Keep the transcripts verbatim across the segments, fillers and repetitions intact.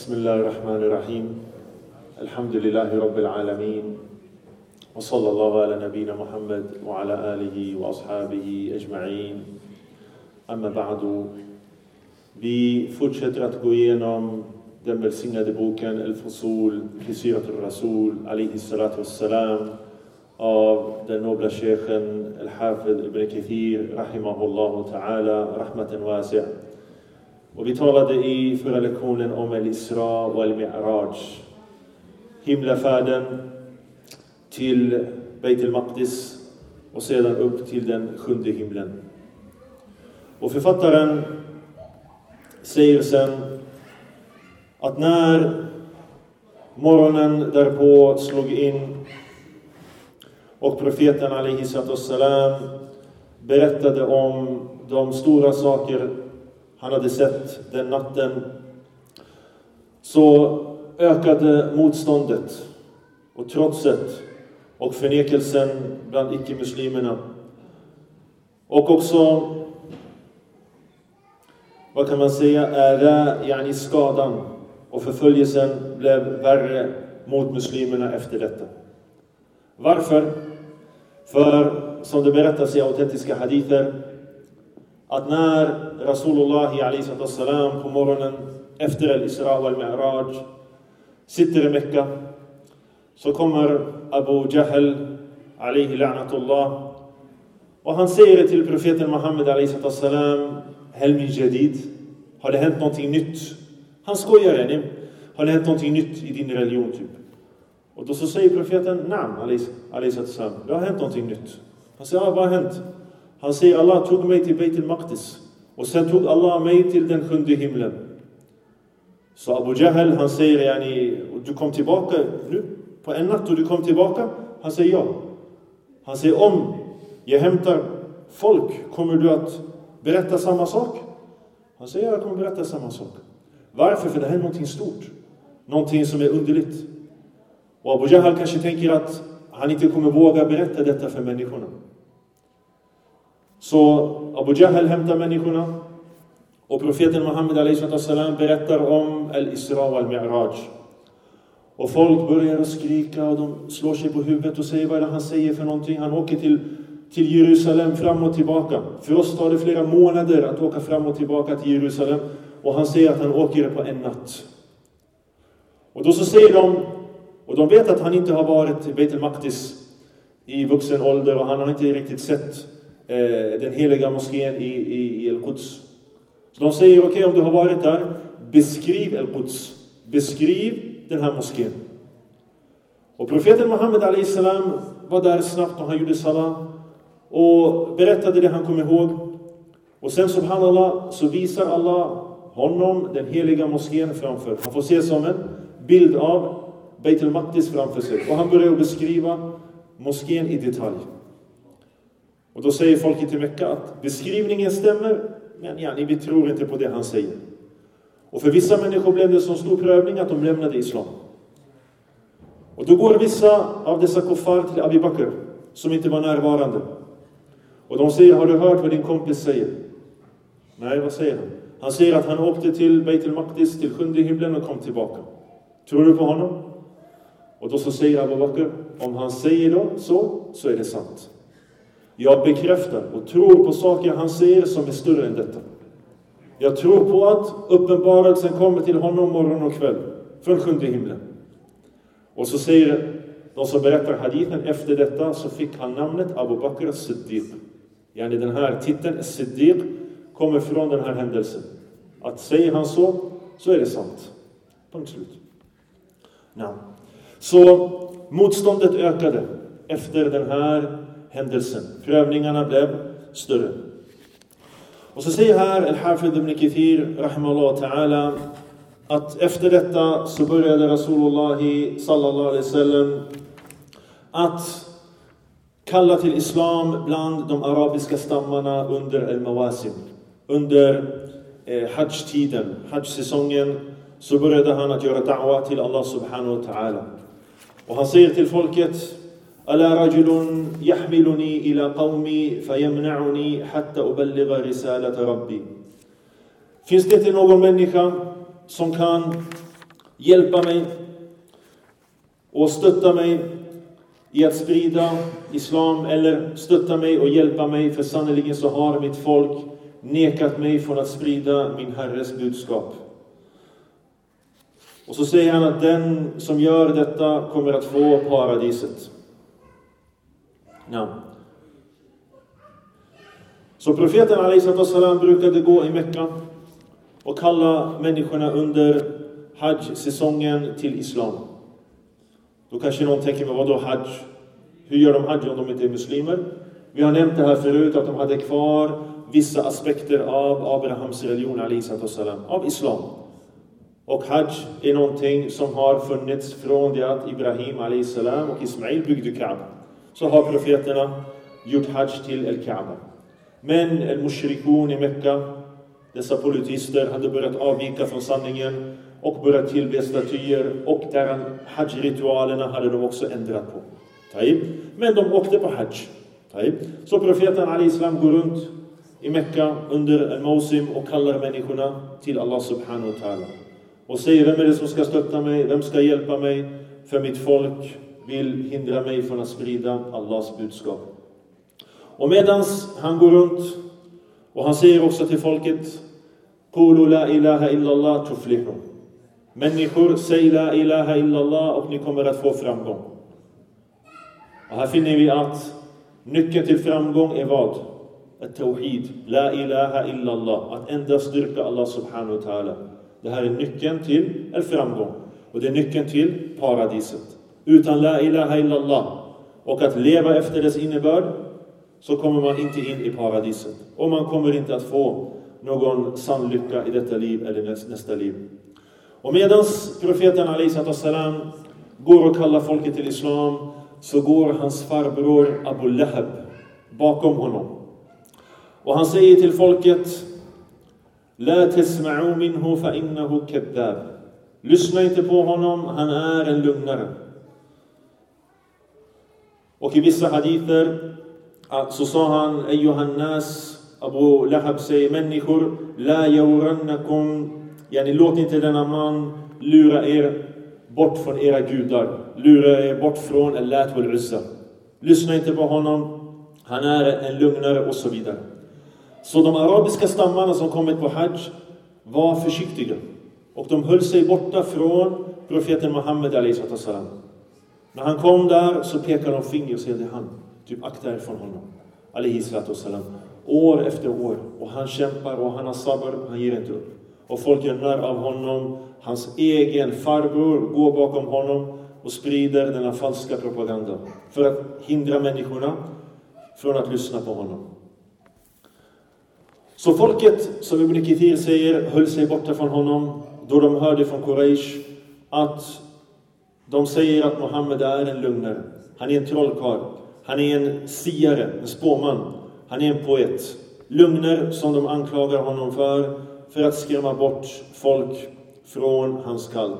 بسم الله الرحمن الرحيم الحمد لله رب العالمين وصلى الله على نبينا محمد وعلى آله وأصحابه أجمعين أما بعد. Vi fortsätter att gå igenom den välsignade boken El-Fusul fi Sirat al-Rasul alayhi salatu wassalam av den nobla sheikhen Al-Hafid Ibn Kathir rahimahullahu ta'ala rahmatan wasi'a. Och vi talade i förra lektionen om El-Isra och El-Mi'raj, himlafärden till Beit al-Maqdis och sedan upp till den sjunde himlen. Och författaren säger sen att när morgonen därpå slog in och profeten alayhi sallam berättade om de stora saker han hade sett den natten, så ökade motståndet och trotset och förnekelsen bland icke-muslimerna. Och också, vad kan man säga, är yani skadan och förföljelsen blev värre mot muslimerna efter detta. Varför? För som det berättas i autentiska hadither, att när Rasulullah alayhi sallam på morgonen efter al-Isra och al-Mi'raj sitter i Mekka, så kommer Abu Jahl alayhi la'natullah och han säger till profeten Muhammed alayhi sallam: Hel min jadid, har det hänt någonting nytt? Han skojar henne. Har det hänt någonting nytt i din religion typ? Och då så säger profeten: Naam alayhi sallam, det har hänt någonting nytt. Han säger: vad har hänt? Han säger: Allah tog mig till Beit al-Maqdis och sen tog Allah mig till den sjunde himlen. Så Abu Jahl, han säger: yani, du kom tillbaka nu på en natt och du kom tillbaka? Han säger ja. Han säger: om jag hämtar folk, kommer du att berätta samma sak? Han säger: jag kommer berätta samma sak. Varför? För det här är någonting stort. Någonting som är underligt. Och Abu Jahl kanske tänker att han inte kommer våga berätta detta för människorna. Så Abu Jahl hämtar människorna och profeten Muhammed alayhi sallam berättar om Al-Isra och Al-Mi'raj. Och folk börjar att skrika och de slår sig på huvudet och säger: vad är det han säger för någonting? Han åker till, till Jerusalem fram och tillbaka. För oss tar det flera månader att åka fram och tillbaka till Jerusalem. Och han säger att han åker på en natt. Och då så säger de, och de vet att han inte har varit i Beit al-Maqdis i vuxen ålder och han har inte riktigt sett den heliga moskén i, i, i Al-Quds. Så de säger: okej, okay, om du har varit där, beskriv Al-Quds, beskriv den här moskén. Och profeten Muhammed alayhi salam var där snabbt och han gjorde salam och berättade det han kom ihåg. Och sen subhanallah så visar Allah honom den heliga moskén framför. Han får se som en bild av Beit al-Maqdis framför sig och han börjar beskriva moskén i detalj. Och då säger folket i Mekka att beskrivningen stämmer, men ja, vi tror inte på det han säger. Och för vissa människor blev det så stor prövning att de lämnade islam. Och då går vissa av dessa kuffar till Abu Bakr som inte var närvarande. Och de säger: har du hört vad din kompis säger? Nej, vad säger han? Han säger att han åkte till Beit al-Maqdis, till sjunde himlen och kom tillbaka. Tror du på honom? Och då så säger Abu Bakr: om han säger då så, så är det sant. Jag bekräftar och tror på saker han säger som är större än detta. Jag tror på att uppenbarelsen kommer till honom morgon och kväll från sjunde himlen. Och så säger de som berättar hadithen, efter detta så fick han namnet Abu Bakr as-Siddiq. Yani den här titeln as-Siddiq kommer från den här händelsen. Att säger han så, så är det sant. Punkt slut. Ja. Så motståndet ökade efter den här händelsen. Prövningarna blev större. Och så säger här Al-Hafid Ibn Kathir rahimahullah ta'ala att efter detta så började Rasulullah sallallahu alaihi wasallam att kalla till islam bland de arabiska stammarna under al-Mawasim. Under eh, hajj-tiden, hajj-säsongen, så började han att göra da'wa till Allah subhanahu wa ta'ala. Och han säger till folket: ألا رجل يحملني إلى قومي فيمنعني حتى أبلغ رسالة ربي. Finns det inte någon människa som kan hjälpa mig och stötta mig i att sprida islam, eller stötta mig och hjälpa mig, för sannoliken så har mitt folk nekat mig från att sprida min Herres budskap. Och så säger han att den som gör detta kommer att få paradiset. Ja. Så profeten alaihi salam brukade gå i Mekka och kalla människorna under hajj-säsongen till islam. Då kanske någon tänker, men vad då hajj? Hur gör de hajj om de inte är muslimer? Vi har nämnt det här förut, att de hade kvar vissa aspekter av Abrahams religion alaihi salam, av islam. Och hajj är någonting som har funnits från det att Ibrahim alaihi salam och Ismail byggde Kaaba. Så har profeterna gjort hajj till el-Kaaba. Men el-mushrikun i Mekka, dessa politister, hade börjat avvika från sanningen och börjat tillbe statyer, och där hajj-ritualerna hade de också ändrat på. Taib. Men de åkte på hajj. Taib. Så profeten alaihi salam går runt i Mekka under al-Mawsim och kallar människorna till Allah subhanahu wa ta'ala. Och säger, vem är det som ska stötta mig? Vem ska hjälpa mig? För mitt folk vill hindra mig från att sprida Allahs budskap. Och medans han går runt, och han säger också till folket, Qulu la ilaha illallah tuflihu. Människor, säg la ilaha illallah och ni kommer att få framgång. Och här finner vi att nyckeln till framgång är vad? At-tawhid, la ilaha illallah. Att endast styrka Allah subhanahu wa ta'ala. Det här är nyckeln till en framgång. Och det är nyckeln till paradiset. Utan la ilaha illallah och att leva efter dess innebörd, så kommer man inte in i paradiset. Och man kommer inte att få någon sann lycka i detta liv eller nästa liv. Och medans profeten alaihi salam går och kallar folket till islam, så går hans farbror Abu Lahab bakom honom. Och han säger till folket, La tesma'u minhu fa innahu kadhab. Lyssna inte på honom, han är en lugnare. Och i vissa hadither så sa han, Ayyuhan nas, Abu Lahab säger, människor, La yawrannakum, yani låt inte denna man lura er bort från era gudar. Lura er bort från Allat wal Uzza. Lyssna inte på honom, han är en lugnare och så vidare. Så de arabiska stammarna som kommit på hajj var försiktiga. Och de höll sig borta från profeten Muhammed alaihi salam. När han kom där så pekade de finger och säger, det han. Typ akta er från honom. Alaihi salam. År efter år. Och han kämpar och han har sabr. Han ger inte upp. Och folk gör narr av honom. Hans egen farbror går bakom honom och sprider denna falska propaganda. För att hindra människorna från att lyssna på honom. Så folket, som Ibn Kathir säger, höll sig borta från honom då de hörde från Quraysh att de säger att Muhammed är en lugnare. Han är en trollkarl. Han är en siare, en spåman. Han är en poet. Lugner som de anklagar honom för, för att skrämma bort folk från hans kall.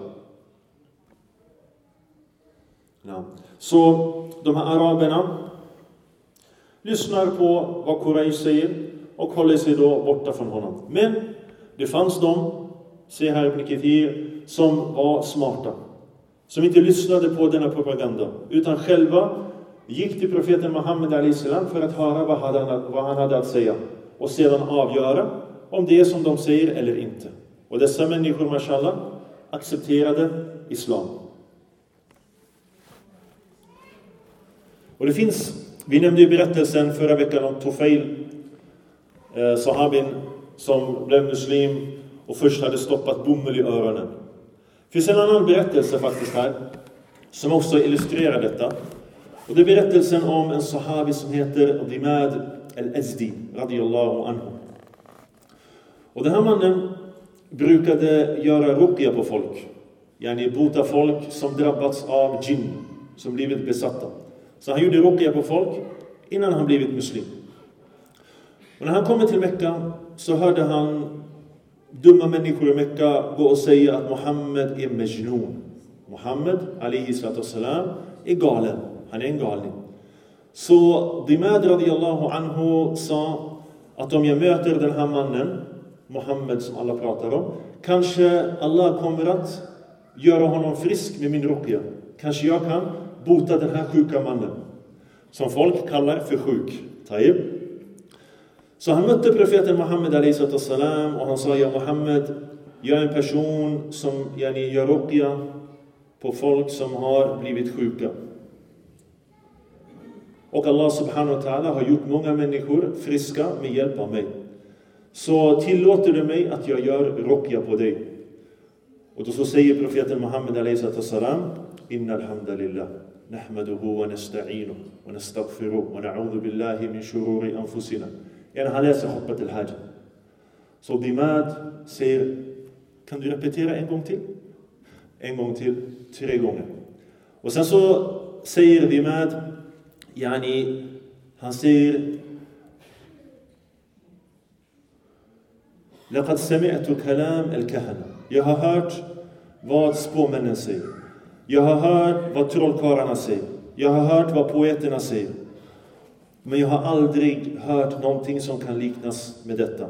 Ja. Så de här araberna lyssnar på vad Quraysh säger och håller sig då borta från honom. Men det fanns de, säger här Ibn Kathir, som var smarta. Som inte lyssnade på denna propaganda. Utan själva gick till profeten Muhammed alaihi salam för att höra vad han, vad han hade att säga. Och sedan avgöra om det är som de säger eller inte. Och dessa människor, mashallah, accepterade islam. Och det finns, vi nämnde ju berättelsen förra veckan om Tufail, eh, sahabin som blev muslim och först hade stoppat bomull i öronen. Det finns en annan berättelse faktiskt här som också illustrerar detta. Och det är berättelsen om en sahabi som heter Dimad al-Azdi radiyallahu anhu. Och den här mannen brukade göra ruqya på folk. Yani bota folk som drabbats av jinn, som blivit besatta. Så han gjorde ruqya på folk innan han blivit muslim. Och när han kommer till Mekka så hörde han dumma människor i Mekka gå och säga att Muhammed är majnun. Muhammed alaihi salam är galen. Han är en galning. Så Dimad radiyallahu anhu sa att om jag möter den här mannen, Muhammed som alla pratar om, kanske Allah kommer att göra honom frisk med min ruqya. Kanske jag kan bota den här sjuka mannen. Som folk kallar för sjuk. Taib. Så han mötte profeten Muhammed alayhi salam och han sa: ja Muhammed, jag är en person som yani, gör ruqya på folk som har blivit sjuka. Och Allah subhanahu wa ta'ala har gjort många människor friska med hjälp av mig. Så tillåter du mig att jag gör ruqya på dig. Och då så säger profeten Muhammed alayhi salam: inna alhamdulillah nahmaduhu wa nasta'inuhu wa nastaghfiruhu wa na'udhu billahi min shururi anfusina. Yani han läser hoppat till hajj. Så Dimad säger: kan du repetera en gång till? En gång till, tre gånger. Och sen så säger Dimad, yani han säger: laqad sami'tu kalam al-kahana. Jag har hört vad spåmännen säger. Jag har hört vad trollkarlarna säger. Jag har hört vad poeterna säger. Men jag har aldrig hört någonting som kan liknas med detta.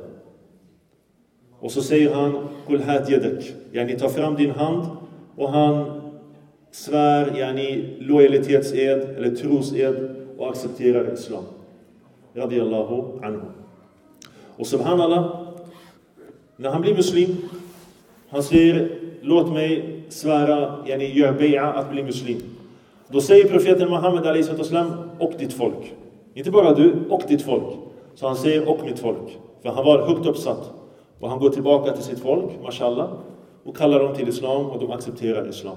Och så säger han: Qul hat yadak. Yani ta fram din hand. Och han svär yani lojalitetsed eller trosed och accepterar islam. Radiyallahu anhu. Och subhanallah, när han blir muslim, han säger: låt mig svära, yani gör bai'a att bli muslim. Då säger profeten Muhammed alayhi salam: och ditt folk. Inte bara du, och ditt folk. Så han säger: och mitt folk. För han var högt uppsatt. Och han går tillbaka till sitt folk, mashallah, och kallar dem till islam och de accepterar islam.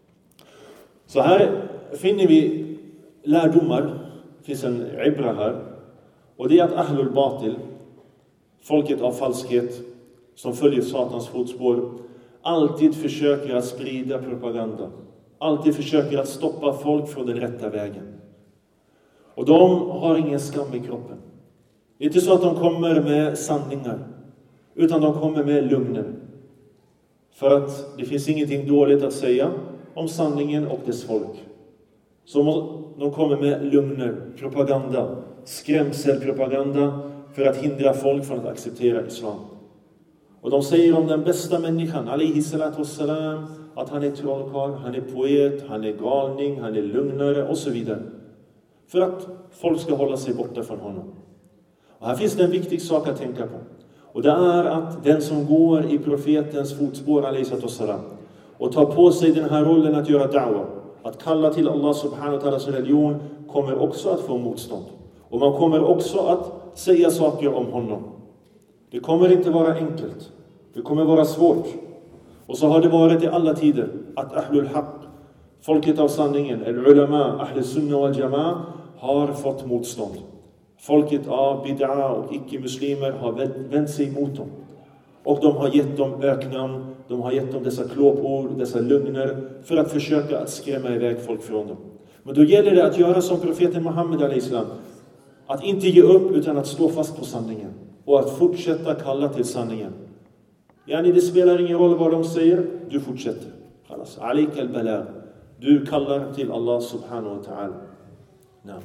Så här finner vi lärdomar. Det finns en ibra här. Och det är att ahlul batil, folket av falskhet, som följer satans fotspår, alltid försöker att sprida propaganda. Alltid försöker att stoppa folk från den rätta vägen. Och de har ingen skam i kroppen. Det är inte så att de kommer med sanningar, utan de kommer med lögner. För att det finns ingenting dåligt att säga om sanningen och dess folk. Så de kommer med lögner, propaganda, skrämselpropaganda för att hindra folk från att acceptera islam. Och de säger om den bästa människan, alayhi salatu wassalam, att han är trollkarl, han är poet, han är galning, han är lögnare och så vidare. För att folk ska hålla sig borta från honom. Och här finns det en viktig sak att tänka på. Och det är att den som går i profetens fotspår, alayhi salatu wassalam, och tar på sig den här rollen att göra da'wa, att kalla till Allah subhanahu wa ta'alas religion, kommer också att få motstånd. Och man kommer också att säga saker om honom. Det kommer inte vara enkelt. Det kommer vara svårt. Och så har det varit i alla tider att ahlul haq, folket av sanningen, eller ulama, ahlul sunna wal jama'a, har fått motstånd. Folket av bid'a och icke-muslimer har vänt sig mot dem. Och de har gett dem öknamn, de har gett dem dessa klåpord, dessa lögner, för att försöka att skrämma iväg folk från dem. Men då gäller det att göra som profeten Muhammed alayhi salam. Att inte ge upp utan att stå fast på sanningen. Och att fortsätta kalla till sanningen. Yani det spelar ingen roll vad de säger, du fortsätter. Khalas, alayka al-balagh. Du kallar till Allah subhanahu wa ta'ala. Nej.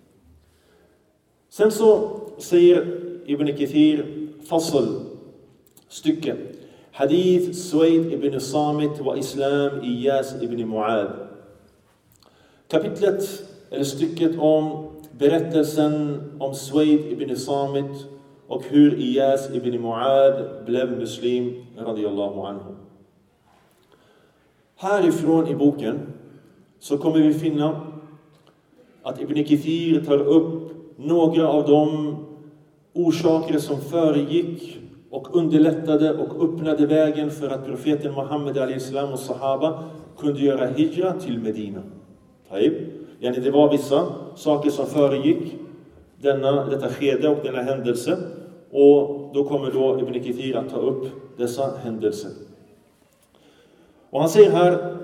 Sen så säger Ibn Kathir fasl stycke. Hadith Suwayd ibn Samit wa Islam Iyas ibn Mu'ad. Kapitlet eller stycket om berättelsen om Suwayd ibn Samit och hur Iyas ibn Mu'ad blev muslim radiyallahu anhu. Härifrån i boken så kommer vi finna att Ibn Kathir tar upp några av de orsaker som föregick och underlättade och öppnade vägen för att profeten Muhammed alayhi salam och sahaba kunde göra hijra till Medina. Taib. Yani det var vissa saker som föregick denna, detta skede och denna händelse. Och då kommer då Ibn Kathir att ta upp dessa händelser. Och han säger här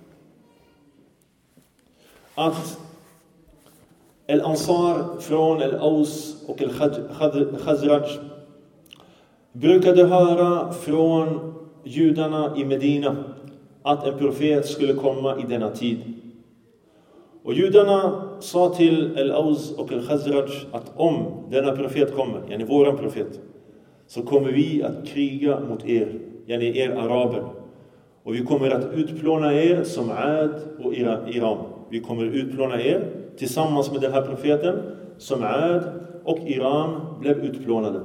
att El-Ansar från El-Aus och El-Khazraj brukade höra från judarna i Medina att en profet skulle komma i denna tid. Och judarna sa till El-Aus och El-Khazraj att om denna profet kommer, yani våran profet, så kommer vi att kriga mot er, yani er araber. Och vi kommer att utplåna er som Ad och Iram. Vi kommer utplåna er tillsammans med den här profeten som Ad och Iram blev utplånade.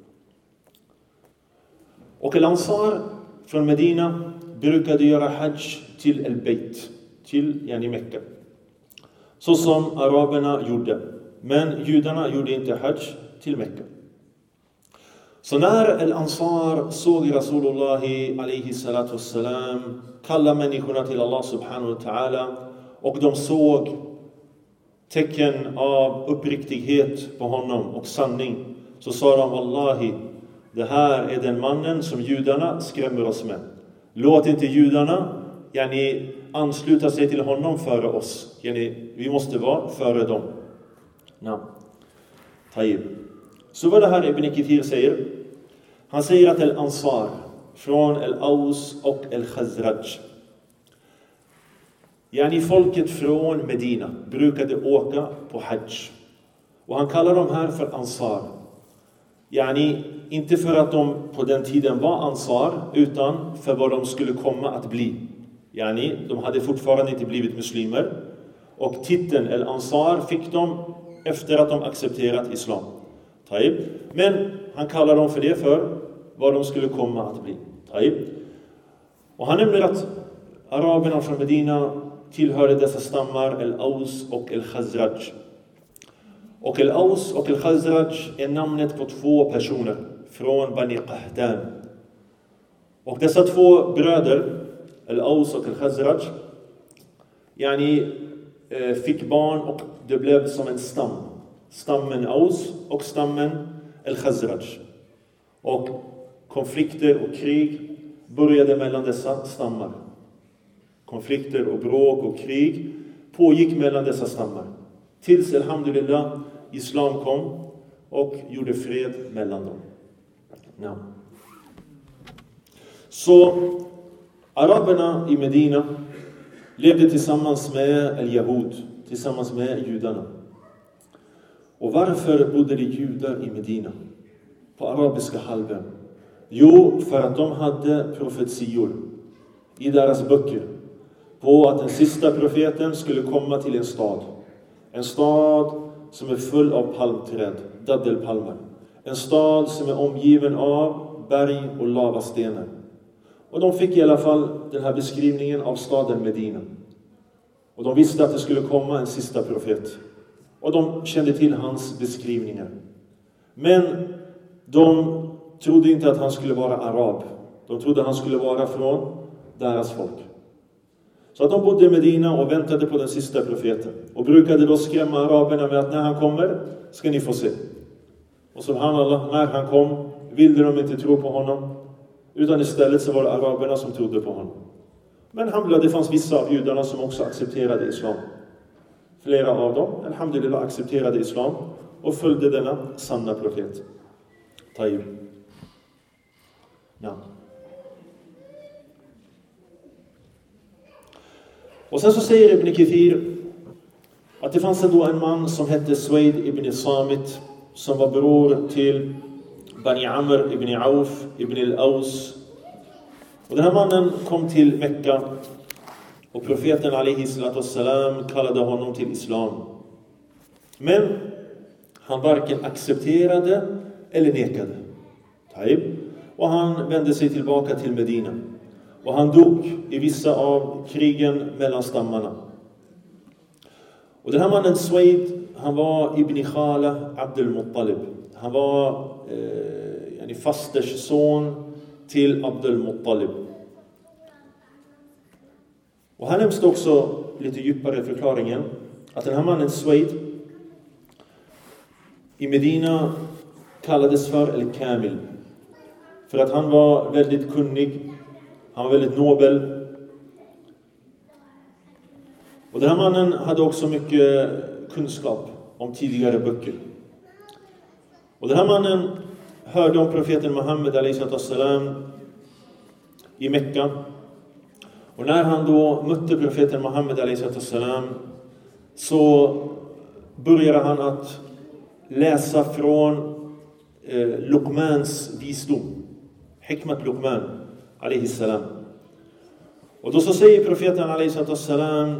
Och Al-Ansar från Medina brukade göra hajj till El-Beit, till yani Mekka. Så som araberna gjorde. Men judarna gjorde inte hajj till Mekka. Så när Al-Ansar såg Rasulullah alaihi salatu wassalam kalla människorna till Allah subhanahu wa ta'ala, och de såg tecken av uppriktighet på honom och sanning, så sa de: Wallahi, det här är den mannen som judarna skrämmer oss med. Låt inte judarna yani, ansluta sig till honom före oss. Yani, vi måste vara före dem. Ja. Taib. Så vad det här Ibn Kathir säger. Han säger att Al-Ansar från Al-Aws och Al-Khazraj, yani folket från Medina, brukade åka på hajj. Och han kallar dem här för Ansar. Yani inte för att de på den tiden var Ansar, utan för vad de skulle komma att bli. Yani de hade fortfarande inte blivit muslimer. Och titeln Al-Ansar fick de efter att de accepterat islam. Taib. Men han kallar dem för det för vad de skulle komma att bli. Taib. Och han nämner att araberna från Medina tillhörde dessa stammar Al-Aws och Al-Khazraj. Och Al-Aws och Al-Khazraj är namnet på två personer från Bani Qahdan. Och dessa två bröder, Al-Aws och Al-Khazraj, yani, eh, fick barn, och det blev som en stam. Stammen Aws och stammen Al-Khazraj. Och konflikter och krig började mellan dessa stammar. Konflikter och bråk och krig pågick mellan dessa stammar. Tills, alhamdulillah, islam kom och gjorde fred mellan dem. Ja. Så araberna i Medina levde tillsammans med al-Yahud, tillsammans med judarna. Och varför bodde det judar i Medina, på arabiska halvön? Jo, för att de hade profetior i deras böcker på att den sista profeten skulle komma till en stad. En stad som är full av palmträd, daddelpalmer. En stad som är omgiven av berg och lavastenar. Och de fick i alla fall den här beskrivningen av staden Medina. Och de visste att det skulle komma en sista profet. Och de kände till hans beskrivningar. Men de trodde inte att han skulle vara arab. De trodde att han skulle vara från deras folk. Så att de bodde i Medina och väntade på den sista profeten. Och brukade då skrämma araberna med att när han kommer ska ni få se. Och subhanallah, när han kom ville de inte tro på honom. Utan istället så var det araberna som trodde på honom. Men alhamdulillah, det fanns vissa av judarna som också accepterade islam. Flera av dem, alhamdulillah, accepterade islam och följde denna sanna profet. Tayyib. Ja. Och sen så säger Ibn Kathir att det fanns då en man som hette Suwaid ibn Samit, som var bror till Bani Amr ibn Auf ibn al-Aws. Och den här mannen kom till Mekka, och profeten alaihi salatu wassalam kallade honom till islam. Men han varken accepterade eller nekade. Taib. Och han vände sig tillbaka till Medina. Och han dog i vissa av krigen mellan stammarna. Och den här mannen Suwaid, han var Ibn Khala Abdul Muttalib. Han var eh, yani fasters son till Abdul Muttalib. Och här nämns det också lite djupare förklaringen att den här mannen Suwaid i Medina kallades för El-Kamil. För att han var väldigt kunnig, han var väldigt nobel. Och den här mannen hade också mycket kunskap om tidigare böcker. Och den här mannen hörde om profeten Muhammed alaihi salam i Mekka. Och när han då mötte profeten Muhammed alaihi salam så började han att läsa från eh, Luqmans visdom. Hikmat Luqman alaihi salam. Och då så säger profeten alaihi salam,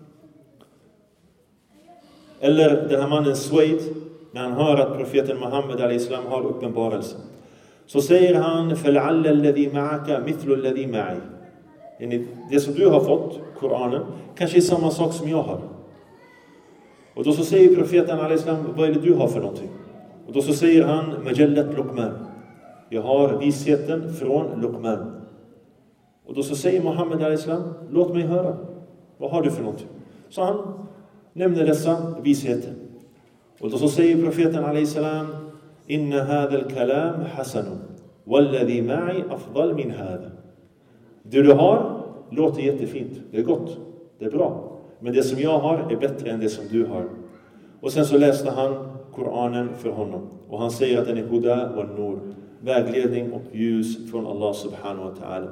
eller den här mannen Suwaid, när han hör att profeten Muhammed alaihi salam har uppenbarelse, så säger han: فَلْعَلَّ الَّذِي مَعَكَ مِثْلُ الَّذِي مَعِي. Det som du har fått, Koranen, kanske är samma sak som jag har. Och då så säger profeten alaihi salam: vad är det du har för någonting? Och då så säger han: Majallat Luqman. Jag har visheten från Luqman. Och då så säger Muhammed alaihi salam: låt mig höra. Vad har du för någonting? Så han nämner dessa visheten. Och då så säger profeten alaihi salam: Inna hadha al-kalam hasanun walladhi ma'i afdal min hadha. Det du har låter jättefint. Det är gott. Det är bra. Men det som jag har är bättre än det som du har. Och sen så läste han Koranen för honom. Och han säger att den är huda och nur. Vägledning och ljus från Allah subhanahu wa ta'ala.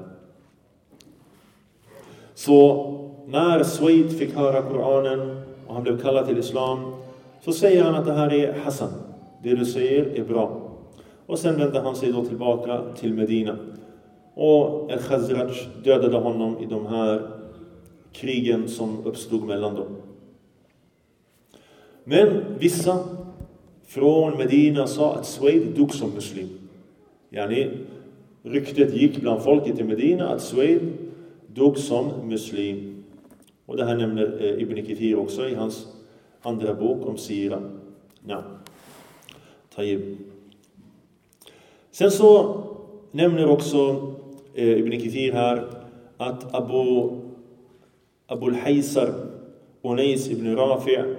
Så när Suwaid fick höra Koranen och han blev kallad till islam, så säger han att det här är Hassan. Det du säger är bra. Och sen vände han sig då tillbaka till Medina. Och Al-Khazraj dödade honom i de här krigen som uppstod mellan dem. Men vissa från Medina sa att Suwaid dog som muslim. Yani, ryktet gick bland folket i Medina att Suwaid dog som muslim. Och det här nämner eh, Ibn Kathir också i hans andra bok om Sira. Ja. Tayyib. Sen så nämner också eh, Ibn Kathir här att Abu Abu al-Haysar Unais ibn Rafi'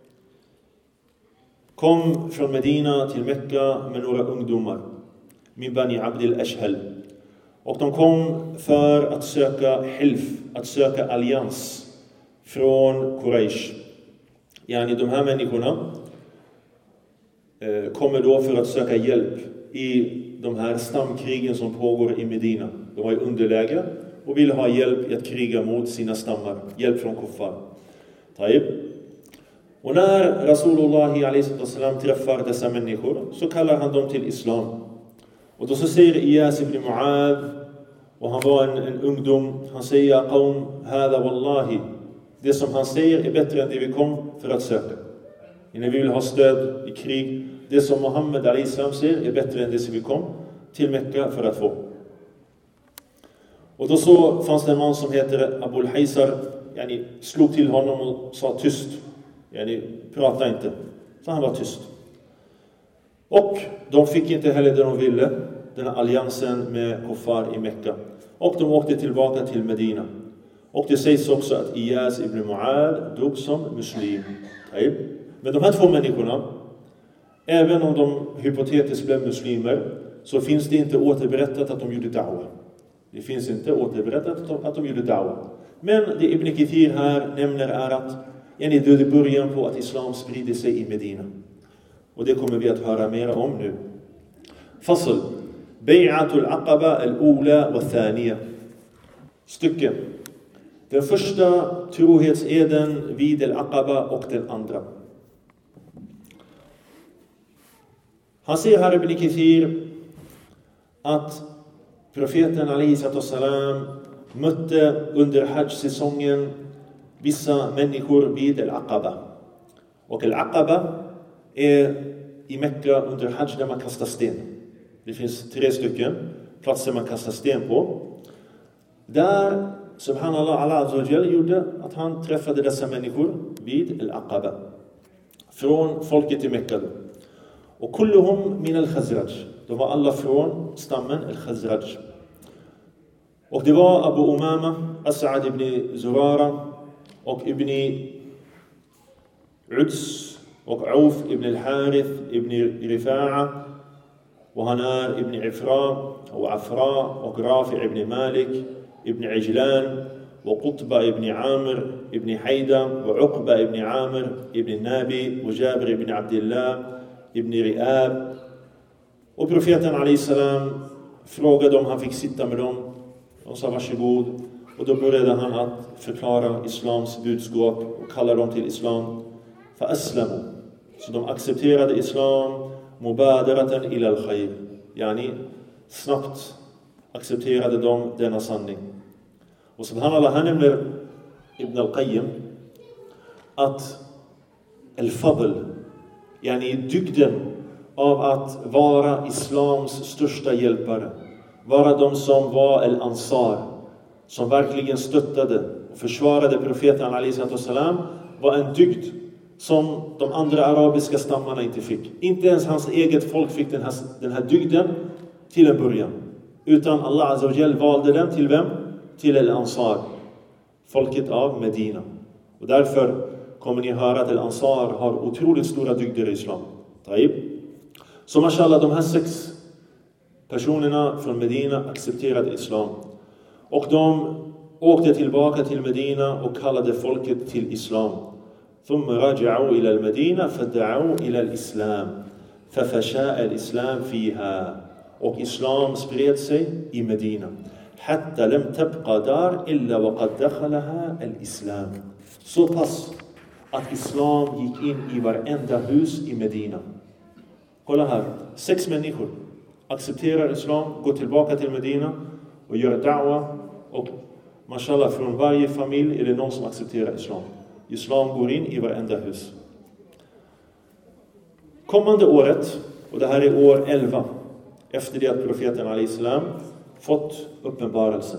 kom från Medina till Mekka med några ungdomar, min Bani Abd al-Ashhal. Och de kom för att söka hilf, att söka allians från Quraysh. Yani de här människorna eh, kommer då för att söka hjälp i de här stamkrigen som pågår i Medina. De var i underläge och ville ha hjälp i att kriga mot sina stammar. Hjälp från kuffar. Taib. Och när Rasulullah alaihi salam träffar dessa människor så kallar han dem till islam. Och då så säger Iyas ibn Mu'ad, och han var en, en ungdom, han säger: Ja qawm, hada wallahi. Det som han säger är bättre än det vi kom för att söka. När vi vill ha stöd i krig, det som Muhammed alaihi salam säger är bättre än det som vi kom till Mekka för att få. Och då så fanns det en man som heter Abu al-Haysar, yani slog till honom och sa tyst. Yani prata inte. Så han var tyst. Och de fick inte heller det de ville, den här alliansen med kuffar i Mekka. Och de åkte tillbaka till Medina. Och det sägs också att Iyas ibn Mu'ad dog som muslim. Men de här två människorna, även om de hypotetiskt blev muslimer, så finns det inte återberättat att de gjorde da'wa. Det finns inte återberättat att de gjorde da'wa. Men det Ibn Kathir här nämner är att yani det är början på att islam sprider sig i Medina. Och det kommer vi att höra mer om nu. Fasl. Bay'atul aqaba al-ula wa thaniya. Stycken. Den första trohetseden vid al-aqaba och den andra. Han säger här Ibn Kathir att profeten alaihi salam mötte under hajj-säsongen vissa människor vid al-aqaba. Och al-aqaba är i Mekka under hajj där man kastar sten. Det finns tre stycken platser man kastar sten på. Där subhanallah Allah azza wa jalla gjorde att han träffade dessa människor vid al-aqaba. Från folket i Mekka. Och kulluhum min al-Khazraj. De var alla från stammen al-Khazraj. Och det var Abu Umama, As'ad ibn Zurara och ibn Uds och Auf ibn al-Harith ibn Rifa'a, och han är ibn Ifra och Afra och Rafi ibn Malik ibn Ijlan och Qutba ibn Amr ibn Haida och Uqba ibn Amr ibn Nabi och Jabir ibn Abdullah ibn Ri'ab. Och profeten alaihi salam frågade om han fick sitta med dem. De sa varsågod. Och då började han att förklara islams budskap och kalla dem till islam. Fa aslamu. Så de accepterade islam mubadaratan ila al-khayr. Yani snabbt accepterade de denna sanning. Och subhanallah, här nämner Ibn al-Qayyim att al-fadl, yani dygden av att vara islams största hjälpare, vara de som var al-ansar, som verkligen stöttade och försvarade profeten alayhi salam, var en dygd som de andra arabiska stammarna inte fick. Inte ens hans eget folk fick den här, den här dygden till en början. Utan Allah Azza wa Jal valde den till vem? Till al-ansar, folket av Medina. Och därför kommer ni höra att al-ansar har otroligt stora dygder i islam. Taib. Så mashallah, de här sex personerna från Medina accepterade islam. Och de åkte tillbaka till Medina och kallade folket till islam. ثم رجعوا إلى المدينة فدعوا إلى الإسلام ففشاء الإسلام فيها. Och islam spred sig i Medina. حتى لم تبقى دار إلا وقد دخلها الإسلام. Så pass att islam gick in i varenda hus i Medina. Kolla här, sex människor accepterar islam, går tillbaka till Medina och gör da'wa. Och mashallah, från varje familj är det någon som accepterar islam. Islam går in i varenda hus. Kommande året, och det här är år elva, efter det att profeten alayhi salam fått uppenbarelsen,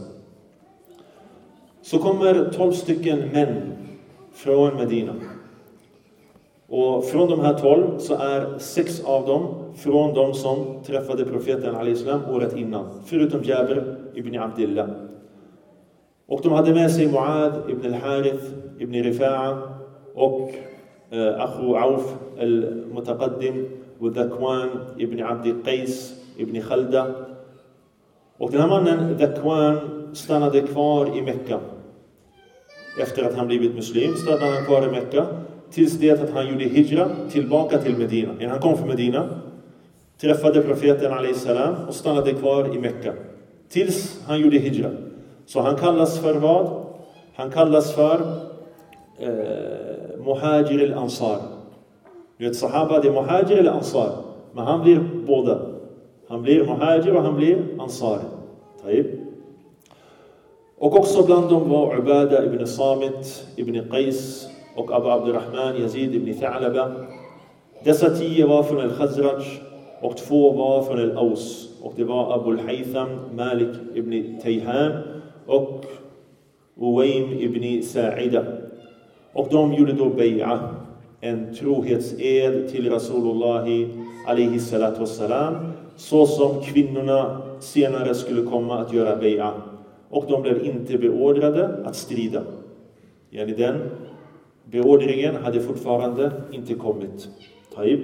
så kommer tolv stycken män från Medina. Och från de här tolv så är sex av dem från de som träffade profeten alayhi salam året innan, förutom Jabir ibn Abdillah. Och de hade med sig Muad ibn al-Harith ibn Rifa'a och eh, Akhu Auf al-Mutaqaddim och Dhakwan ibn Abdi Qais ibn Khalda. Och den här mannen, Dhakwan, stannade kvar i Mekka. Efter att han blivit muslim stannade han kvar i Mekka tills det att han gjorde hijra tillbaka till Medina. När han kom från Medina, träffade profeten alayhi salam och stannade kvar i Mekka tills han gjorde hijra. Så han kallas för vad? Han kallas för eh, Muhajir al-Ansar. Du vet, sahaba, det är Muhajir al-Ansar. Men han blir båda. Han blir Muhajir och han blir Ansar. Taib. Och också bland dem var Ubada ibn Samit, ibn Qais och Abu Abdurrahman, Yazid ibn Tha'laba. Dessa tio var från al-Khazraj och två var från al-Aus. Och det var Abu al-Haytham, Malik ibn Tayhan och Uwaym ibn Sa'ida. Och de gjorde då bay'a, en trohetsed till Rasulullah alayhi salatu wassalam, så som kvinnorna senare skulle komma att göra bay'a. Och de blev inte beordrade att strida. Yani den beordringen hade fortfarande inte kommit. Taib.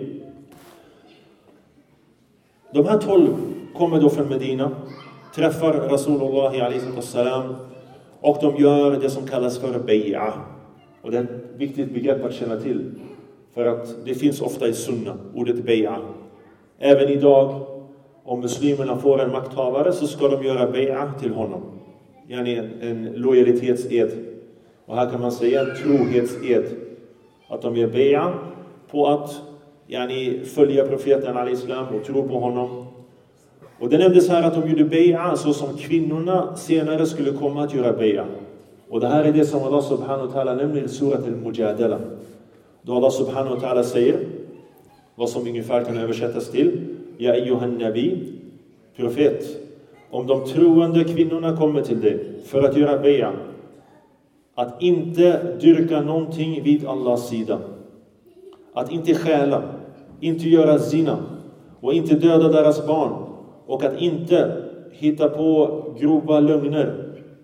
De här tolv kommer då från Medina, träffar Rasulullah alayhi salam och de gör det som kallas för bay'a. Och det är ett viktigt begrepp att känna till, för att det finns ofta i sunna, ordet bay'a. Även idag, om muslimerna får en makthavare så ska de göra bay'a till honom. Yani en, en lojalitetsed. Och här kan man säga en trohetsed. Att de gör bay'a på att yani, följa profeten alayhi salam och tro på honom. Och det nämndes här att de gjorde bay'a så som kvinnorna senare skulle komma att göra bay'a. Och det här är det som Allah subhanahu wa ta'ala nämner i surat al-Mujadala. Då Allah subhanahu wa ta'ala säger, vad som ungefär kan översättas till: Ja ayyuhan nabi, profet, om de troende kvinnorna kommer till dig för att göra bay'a, att inte dyrka någonting vid Allahs sida, att inte stjäla, inte göra zina och inte döda deras barn, och att inte hitta på grova lögner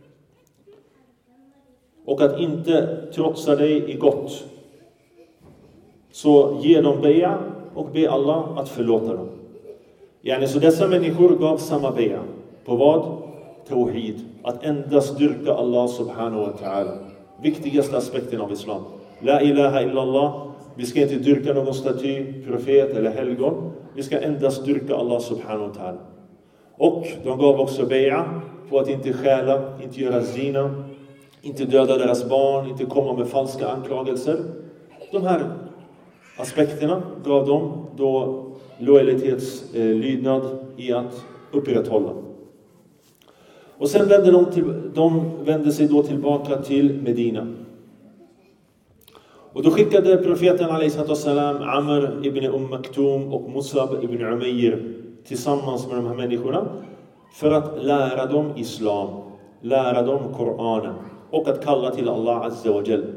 och att inte trotsa dig i gott, så ge dem bay'a och be Allah att förlåta dem. Yani, så dessa människor gav samma bay'a. På vad? Tawhid. Att endast dyrka Allah subhanahu wa ta'ala. Viktigaste aspekten av islam. La ilaha illallah. Vi ska inte dyrka någon staty, profet eller helgon. Vi ska endast dyrka Allah subhanahu wa ta'ala. Och de gav också bay'a på att inte stjäla, inte göra zina, inte döda deras barn, inte komma med falska anklagelser. De här aspekterna gav de då lojalitetslydnad i att upprätthålla. Och sen vände de, till, de vände sig då tillbaka till Medina. Och då skickade profeten alaihissalam Amr ibn Umm Maktum och Musab ibn Umayr tillsammans med de här människorna för att lära dem islam, lära dem Koranen och att kalla till Allah Azza wa Jal.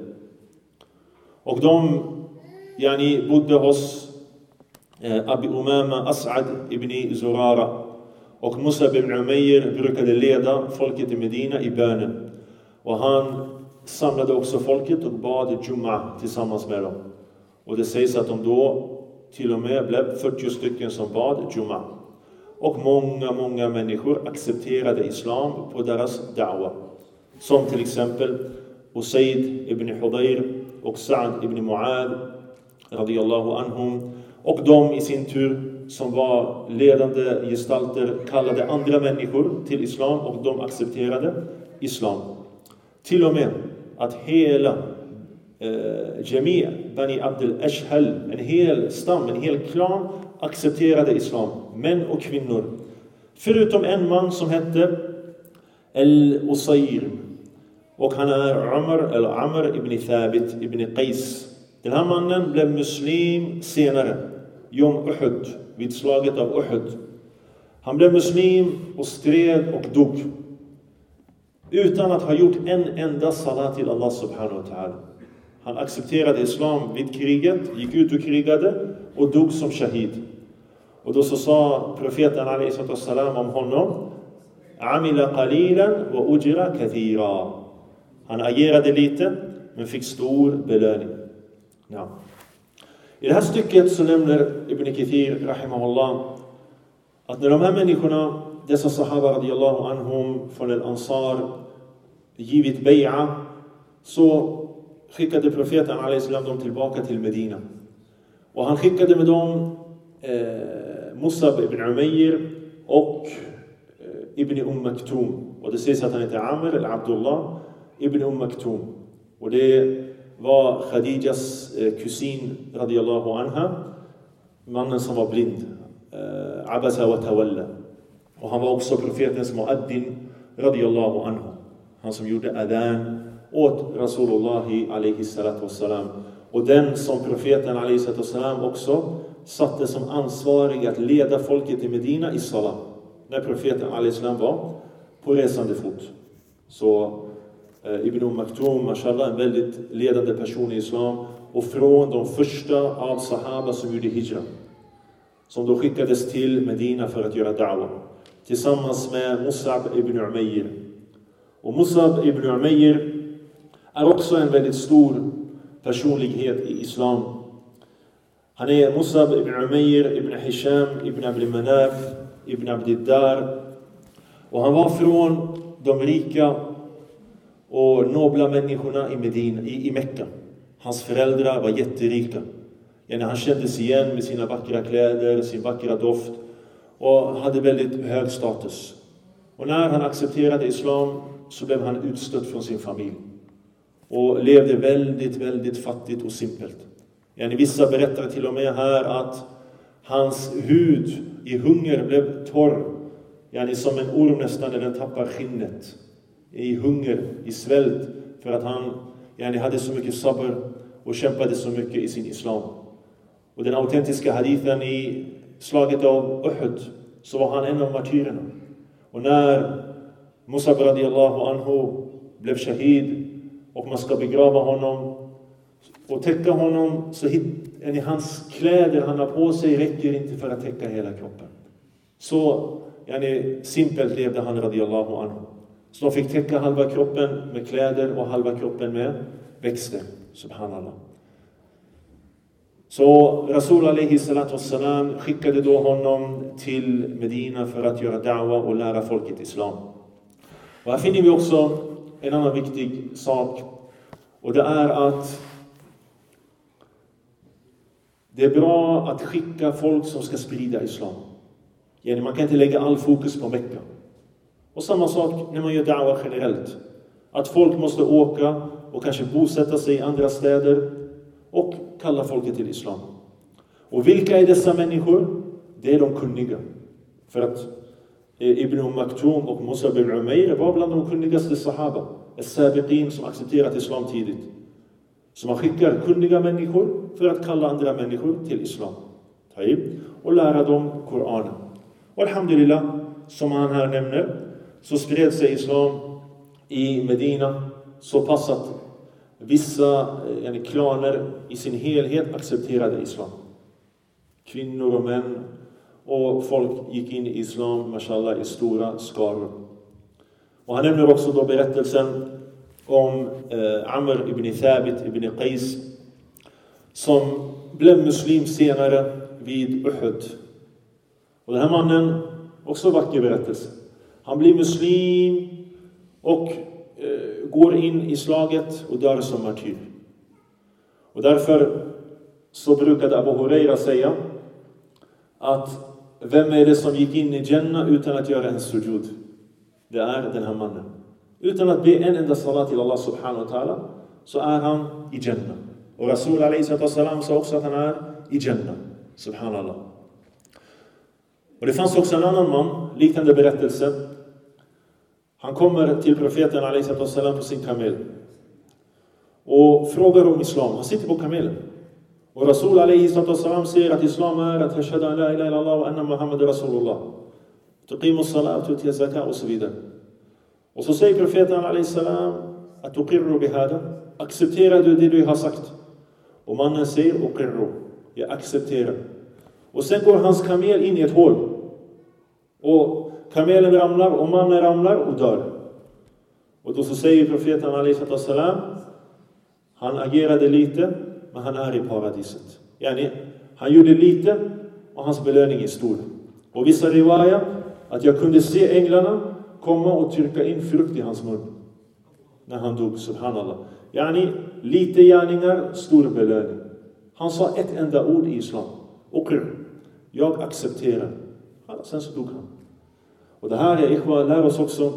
Och de yani, bodde hos eh, Abi Umama As'ad ibn Zurara. Och Musab ibn Umayr brukade leda folket i Medina i bönen. Och han samlade också folket och bad Jum'ah tillsammans med dem. Och det sägs att de då till och med blev fyrtio stycken som bad Jum'ah. Och många, många människor accepterade islam på deras da'wa. Som till exempel Usaid ibn Hudayr och Sa'd ibn Mu'ad radiyallahu anhum. Och de i sin tur som var ledande gestalter kallade andra människor till islam och de accepterade islam. Till och med att hela eh, Jami' Bani Abdel Ashhal, en hel stam, en hel klan accepterade islam, män och kvinnor. Förutom en man som hette Al-Usayr. Och han är Amr, eller Amr ibn Thabit ibn Qais. Den här mannen blev muslim senare, Yom Uhud, vid slaget av Uhud. Han blev muslim och stred och dog utan att ha gjort en enda salat till Allah subhanahu wa ta'ala. Han accepterade islam vid kriget, gick ut och krigade och dog som shahid. Och då så sa profeten alaihi salam om honom: Amila qalilan wa ujra kathira. Han agerade lite men fick stor belöning. Ja. I det här stycket så nämner Ibn Kathir rahimahullah att när de här människorna, dessa sahaba radiyallahu anhum från al-Ansar, givit bay'a, så skickade profeten alaihi salam dem tillbaka till Medina. Och han skickade med dem eh, Musab ibn Umayr och eh, ibn Umm Maktum. Och det sägs att han heter Amr eller Abdullah ibn Umm Maktum. Och det var Khadijas eh, kusin radiyallahu anha, mannen som var blind, eh, Abasa wa Tawalla. Och han var också profetens muaddin radiyallahu anhu, han som gjorde adhan åt Rasulullahi alaihi salatu wassalam. Och den som profeten alaihi salatu wassalam också satte som ansvarig att leda folket i Medina i salat när profeten alaihi salam var på resande fot. Så eh, Ibn Umm Maktum, mashallah, en väldigt ledande person i islam, och från de första av sahaba som gjorde hijra, som då skickades till Medina för att göra da'wa tillsammans med Musab ibn Umayr. Och Musab ibn Umayr är också en väldigt stor personlighet i islam. Han är Musab ibn Umayr ibn Hisham ibn Abd Manaf ibn Abdiddar. Och han var från de rika och nobla människorna i Medina, i, i Mekka. Hans föräldrar var jätterika. Yani han kändes igen med sina vackra kläder, sin vackra doft, och hade väldigt hög status. Och när han accepterade islam så blev han utstött från sin familj och levde väldigt, väldigt fattigt och simpelt. Yani vissa berättar till och med här att hans hud i hunger blev torr, yani som en orm nästan när den tappar skinnet, i hunger, i svält, för att han yani hade så mycket sabr och kämpade så mycket i sin islam. Och den autentiska hadithen i slaget av Uhud, så var han en av martyrerna. Och när Musab radiyallahu anhu blev shahid och man ska begrava honom och täcka honom, så hit, en i hans kläder han har på sig räcker inte för att täcka hela kroppen. Så yani, simpelt levde han radiyallahu anhu. Så de fick täcka halva kroppen med kläder och halva kroppen med växter. Subhanallah. Så Rasul alaihi salatu wassalam skickade då honom till Medina för att göra da'wa och lära folket islam. Och här finner vi också en annan viktig sak. Och det är att det är bra att skicka folk som ska sprida islam. Yani man kan inte lägga all fokus på Mekka. Och samma sak när man gör da'wa generellt. Att folk måste åka och kanske bosätta sig i andra städer och kalla folket till islam. Och vilka är dessa människor? Det är de kunniga. För att Ibn Maktum och Musab ibn Umair var bland de kunnigaste sahaba, as-sabiqin, som accepterat islam tidigt. Så man skickar kunniga människor för att kalla andra människor till islam. Och lära dem Koranen. Och alhamdulillah, som han här nämner, så spred sig islam i Medina så pass att vissa yani, klaner i sin helhet accepterade islam. Kvinnor och män och folk gick in i islam, mashallah, i stora skaror. Och han nämner också då berättelsen om eh, Amr ibn Thabit ibn Qais, som blev muslim senare vid Uhud. Och den här mannen, också vacker berättelse. Han blir muslim och eh, går in i slaget och dör som martyr. Och därför så brukade Abu Huraira säga att vem är det som gick in i Jannah utan att göra en sujud? Det är den här mannen. Utan att be en enda salat till Allah subhanahu wa ta'ala så är han i Jannah. Och Rasul alayhi sallam sa också att han är i Jannah. Subhanallah. Och det fanns också en annan man, liknande berättelse. Han kommer till profeten alayhi sallam på sin kamel och frågar om islam. Han sitter på kamelen. Och Rasul alayhi sallam säger att islam är att ashhadu an la ilaha illallah wa anna Muhammad rasulullah. Tuqimu salat och tuti zakat och så vidare. Och så säger profeten alayhi salam att tuqirru bihada. Accepterar du det du har sagt? Och mannen säger uqirru. Jag accepterar. Och sen går hans kamel in i ett hål. Och kamelen ramlar och mannen ramlar och dör. Och då så säger profeten alayhi salam, han agerade lite, men han är i paradiset. Yani, han gjorde lite och hans belöning är stor. Och vissa riwaya att jag kunde se änglarna komma och trycka in frukt i hans mun när han dog, subhanallah. Yani, lite gärningar, stor belöning. Han sa ett enda ord i islam. Okej, jag accepterar. Sen så dog han. Och det här, jag ikhwa, lär oss också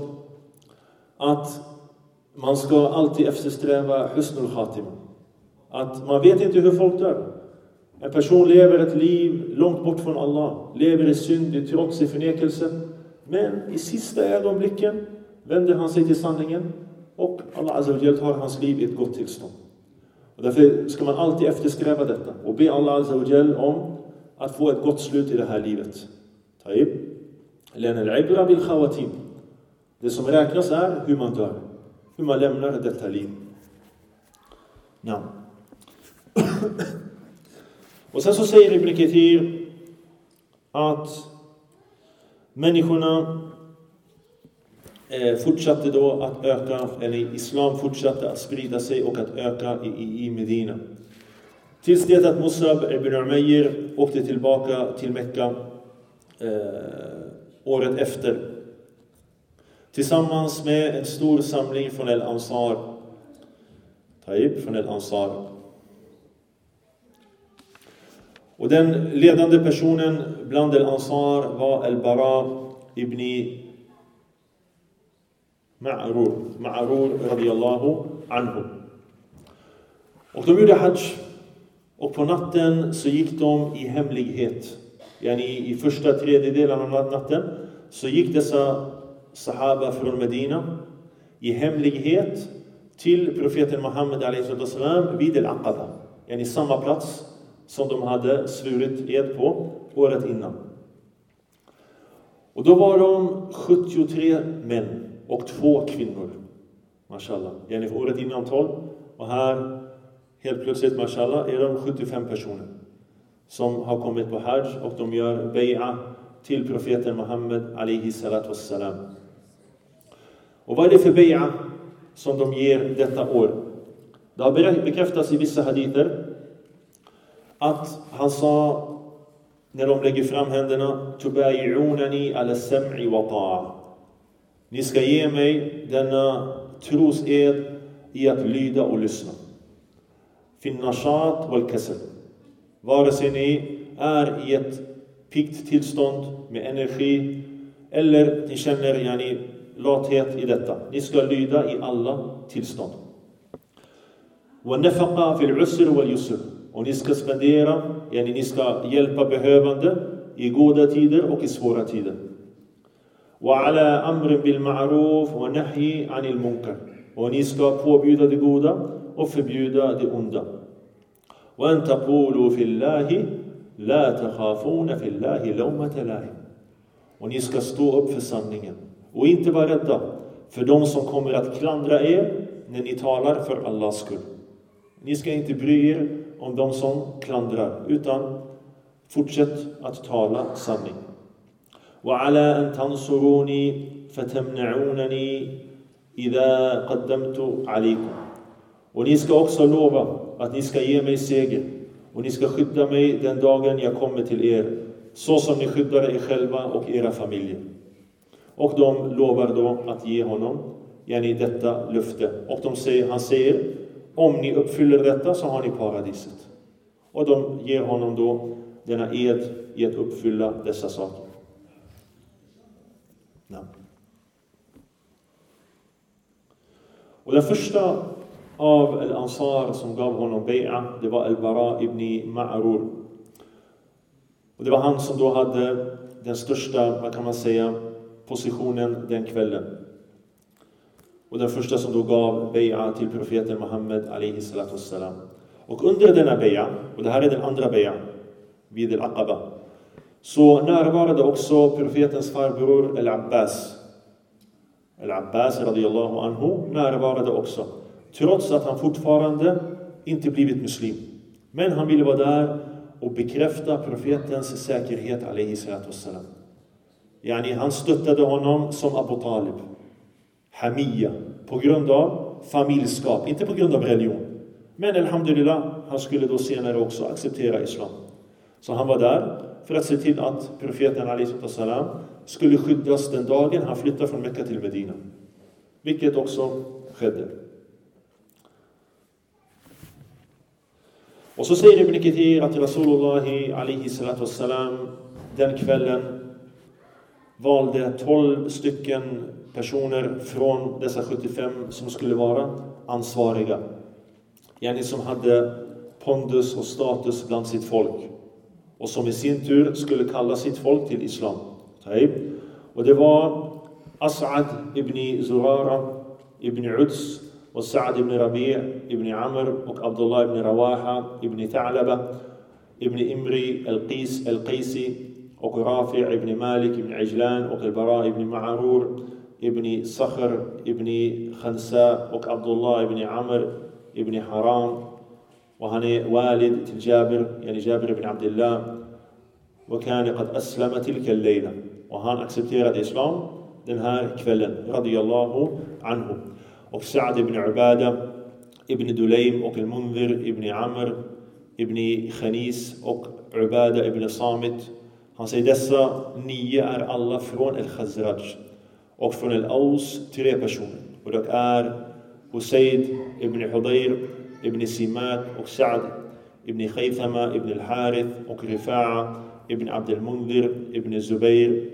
att man ska alltid eftersträva husnul khatima. Att man vet inte hur folk dör. En person lever ett liv långt bort från Allah. Lever i synd, i trots, i förnekelse. Men i sista ögonblicken vänder han sig till sanningen. Och Allah azza wa jalla tar hans liv i ett gott tillstånd. Och därför ska man alltid eftersträva detta. Och be Allah azza wa jalla om att få ett gott slut i det här livet. Taib. Al-ibra bil khawatim. Det som räknas är hur man dör. Hur man lämnar detta liv. Ja. Och sen så säger Ibn Kathir att människorna eh, fortsatte då att öka, eller islam fortsatte att sprida sig och att öka i, i, i Medina. Tills det att Musab ibn Umair åkte tillbaka till Mekka eh, året efter. Tillsammans med en stor samling från El-Ansar. Taib, från El-Ansar. Och den ledande personen bland El-Ansar var El-Bara ibn Ma'rur. Ma'rur radiyallahu anhu. Och de gjorde hajj. Och på natten så gick de i hemlighet. Yani i första tredjedelen av natten så gick dessa sahaba från Medina i hemlighet till profeten Muhammed alayhi salam vid al-Aqaba. Yani samma plats som de hade svurit ed på året innan. Och då var de sjuttiotre män och två kvinnor. Mashallah. Yani för året innan tolv. Och här helt plötsligt, mashallah, är de sjuttiofem personer som har kommit på hajj och de gör bay'a till profeten Muhammed alayhi salatu wassalam. Och vad är det för bay'a som de ger detta år? Det har bekräftats i vissa hadither att han sa när de lägger fram händerna tubayi'unani ala sam'i wa ta'a. Ni ska ge mig denna trosed i att lyda och lyssna. Fin nashat wal kasal. Vare sig ni är i ett piggt tillstånd med energi eller ni känner yani, lathet i detta. Ni ska lyda i alla tillstånd. Wa nafaqa fil usr wal yusr. Och ni ska spendera, yani ni ska hjälpa behövande i goda tider och i svåra tider. وعلى أمر بالمعروف ونهي عن المنكر. Och ni ska påbjuda det goda och förbjuda det onda. وأن تقولوا في الله لا تخافون في الله لومة لائم. Och ni ska stå upp för sanningen och inte vara rädda för de som kommer att klandra er när ni talar för Allahs skull. Ni ska inte bry er om de som klandrar, utan fortsätt att tala sanning. وعلى أن تنصروني فتمنعونني إذا قدمت عليكم. Och ni ska också lova att ni ska ge mig seger och ni ska skydda mig den dagen jag kommer till er, så som ni skyddar er själva och era familjer. Och de lovar då att ge honom yani detta löfte. Och de säger, han säger, om ni uppfyller detta så har ni paradiset. Och de ger honom då denna ed i att uppfylla dessa saker. Ja. Och den första av al-Ansar som gav honom bai'a, det var al-Bara ibn Ma'rur. Och det var han som då hade den största, vad kan man säga, positionen den kvällen. Och den första som då gav bai'a till profeten Muhammed alayhi salatu wassalam. Och under denna bai'a, och det här är den andra bai'a vid al-Aqaba, så närvarade också profetens farbror al-Abbas. Al-Abbas radiyallahu anhu närvarade också, trots att han fortfarande inte blivit muslim. Men han ville vara där och bekräfta profetens säkerhet alayhi salatu wassalam. Yani han stöttade honom som Abu Talib. Hamiyya, på grund av familjskap, inte på grund av religion. Men alhamdulillah, han skulle då senare också acceptera islam. Så han var där för att se till att profeten alayhi salatu wassalam skulle skyddas den dagen han flyttade från Mekka till Medina. Vilket också skedde. Och så säger Ibn Kathir att Rasulullah alayhi salatu wassalam den kvällen valde tolv stycken personer från dessa sjuttiofem som skulle vara ansvariga. Yani som hade pondus och status bland sitt folk. Och som i sin tur skulle kalla sitt folk till islam. Och det var As'ad ibn Zurara ibn Uds och Sa'ad ibn Rabi' ibn Amr och Abdullah ibn Rawaha ibn Tha'laba ibn Imri al-Qis al-Qisi och Rafi' ibn Malik ibn Ajlan och al-Bara ibn Ma'rur ibn Sakhr ibn Khansa och Abdullah ibn Amr ibn Haram. Och han är walid till Jabir, yani Jabir ibn Abdullah. Och kan قد أسلم تلك الليلة. Och han accepterade islam den här kvällen, radiyallahu anhu. Och Sa'ad ibn Ubada ibn Dulaym och al-Munzir ibn Amr ibn Khanis och Ubada ibn Samit. Han säger dessa nio är alla från al-Khazraj. Och från al-Aus tre personer. Och det är Husayd ibn Hudayr ibn Simak och Sa'ad ibn Khaythama ibn al-Harith och Rifa'a ibn Abd al-Munzir ibn Zubayr.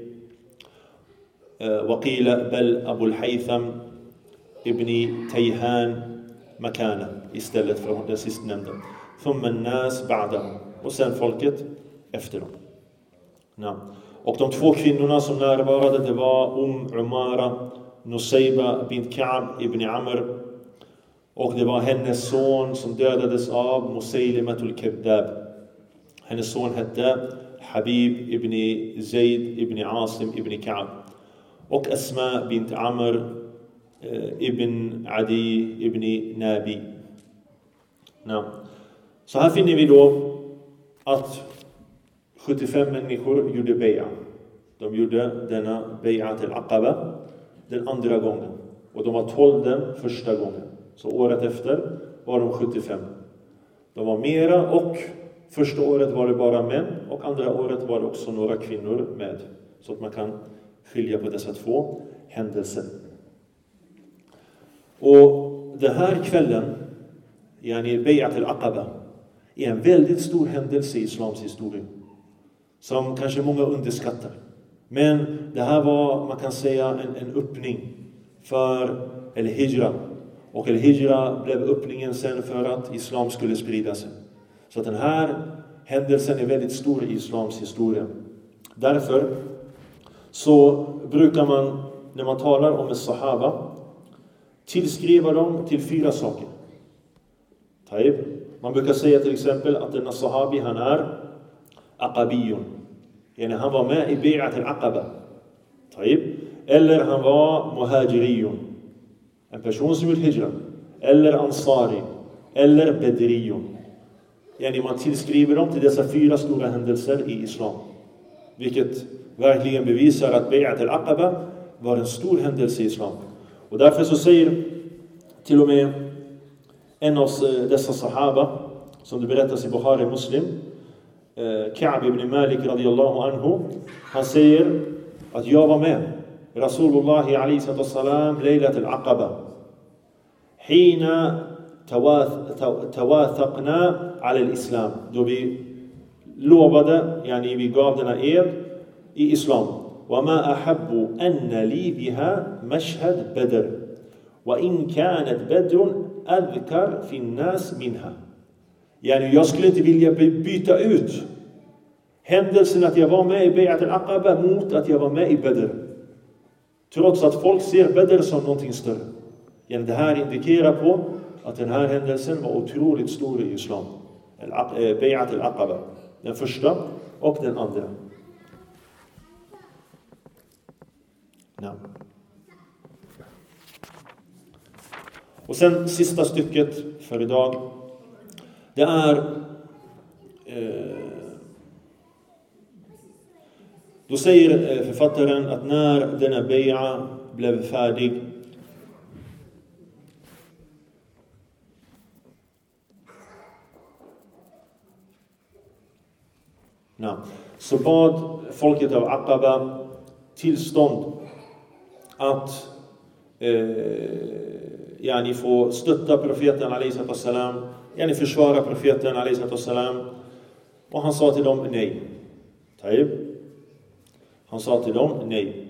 وقيل بل أبو الحيثم ابن تيهان مكانه istället för den sistnämnda. ثم الناس بعدهم. Och sen folket efter dem. Ja. Och de två kvinnorna som närvarade, det var Um Umara Nusayba bint Ka'b ibn Amr. Och det var hennes son som dödades av Musaylimatul Kabdab. Hennes son hette Habib ibn Zayd ibn Asim ibn Ka'b. Och Asma bint Amr ibn Adi ibn Nabi. Ja. Så här finner vi då att sjuttiofem människor gjorde bai'a. De gjorde denna bai'a till Aqaba den andra gången. Och de var tolv den första gången. Så året efter var de sjuttiofem. De var mera, och första året var det bara män. Och andra året var det också några kvinnor med. Så att man kan skilja på dessa två händelser. Och den här kvällen, yani bai'at al-Aqaba, är en väldigt stor händelse i islams historia. Som kanske många underskattar. Men det här var, man kan säga, en, en öppning för al-Hijra. Och al-Hijra blev öppningen sen för att islam skulle sprida sig. Så att den här händelsen är väldigt stor i islams historia. Därför så brukar man, när man talar om en sahaba, tillskriva dem till fyra saker. Taib. Man brukar säga till exempel att en sahabi, han är aqabiyun. Yani han var med i bi'at al-aqaba. Taib. Eller han var muhajiriyun. En person som gjort hijra. Eller ansari. Eller bedriyun. Yani man tillskriver dem till dessa fyra stora händelser i islam. Vilket verkligen bevisar att bi'at al-aqaba var en stor händelse i islam. Och därför så säger till och med en av dessa sahaba, som det berättas i Bukhari Muslim, Ka'b ibn Malik radiyallahu anhu, han säger att jag var med Rasulullah alayhi sallam lejlat al-aqaba hina tawathaqna ala al-islam, då vi lovade, yani vi gav denna ed i islam. وما أحب أن لي بها مشهد بدر وإن كانت بدر أذكر في الناس منها. يعني jag skulle inte vilja byta ut händelsen att jag var med i Bi'at al-Aqaba mot att jag var med i Badr. Trots att folk ser Badr som någonting större. Yani det här indikerar på att den här händelsen var otroligt stor i islam. Bi'at al-Aqaba. Den första och den andra. Ja. Och sen sista stycket för idag. Det är eh, då säger författaren att när denna bai'a blev färdig, ja, så bad folket av Aqaba tillstånd att eh, yani få stötta profeten alayhi sallam, yani försvara profeten alayhi sallam. Och han sa till dem nej. Taib. Han sa till dem nej.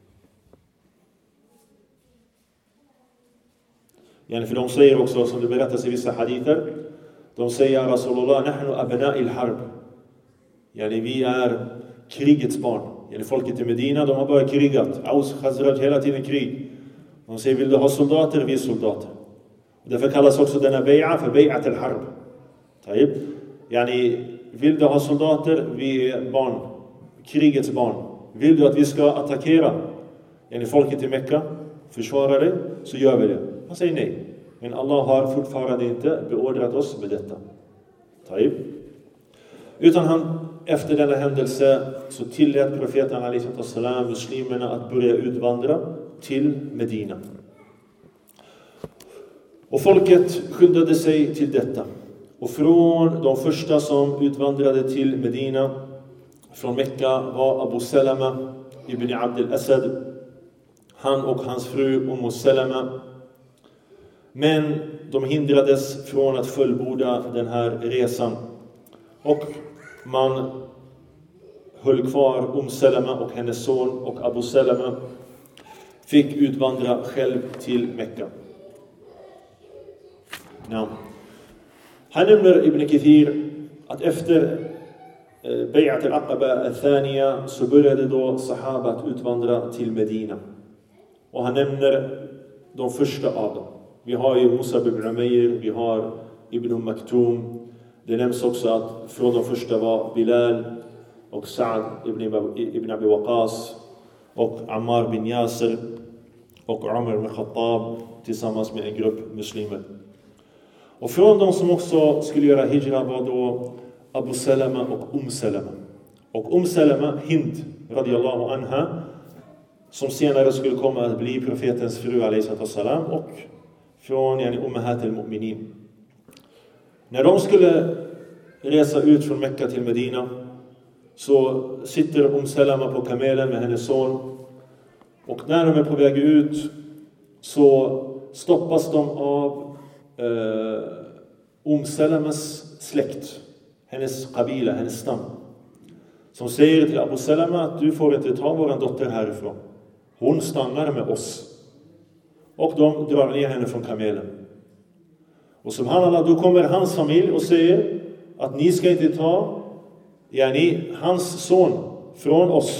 Yani för de säger också, som det berättas i vissa hadither, de säger Rasulullah nahnu abna'il harb. Yani vi är krigets barn. Yani folket i Medina, de har bara krigat. Aus, Khazraj, hela tiden krig. De säger, vill du ha soldater? Vi är soldater. Och därför kallas också denna bai'a för bai'at al-harb. Taib. Yani, vill du ha soldater? Vi är barn. Krigets barn. Vill du att vi ska attackera? Yani folket i Mekka, försvara det, så gör vi det. Han säger nej. Men Allah har fortfarande inte beordrat oss med detta. Taib. Utan han, efter denna händelse, så tillät profeten alayhi sallam muslimerna att börja utvandra till Medina. Och folket skyndade sig till detta. Och från de första som utvandrade till Medina från Mekka var Abu Salama ibn Abd al-Asad. Han och hans fru Umm Salama. Men de hindrades från att fullborda den här resan. Och man höll kvar Umm Salama och hennes son, och Abu Salama fick utvandra själv till Mekka. Ja. Han nämner Ibn Kathir att efter Bi'at al-Aqaba al-Thaniya så började då sahaba att utvandra till Medina. Och han nämner de första av dem. Vi har ju Musab ibn Umayr, vi har Ibn Maktum. Det nämns också att från de första var Bilal och Sa'd ibn, ibn Abi Waqas och Ammar bin Yasir och Umar ibn Khattab tillsammans med en grupp muslimer. Och från de som också skulle göra hijra var då Abu Salama och Umm Salama. Och Umm Salama, Hind radiyallahu anha, som senare skulle komma att bli profetens fru alayhi sallam, och från yani Ummahat al-Mu'minin. När de skulle resa ut från Mekka till Medina så sitter Umm Salama på kamelen med hennes son. Och när de är på väg ut så stoppas de av eh, Umm Salamas släkt. Hennes qabila, hennes stam. Som säger till Abu Salama att du får inte ta vår dotter härifrån. Hon stannar med oss. Och de drar ner henne från kamelen. Och subhanallah, då kommer hans familj och säger att ni ska inte ta yani, hans son från oss.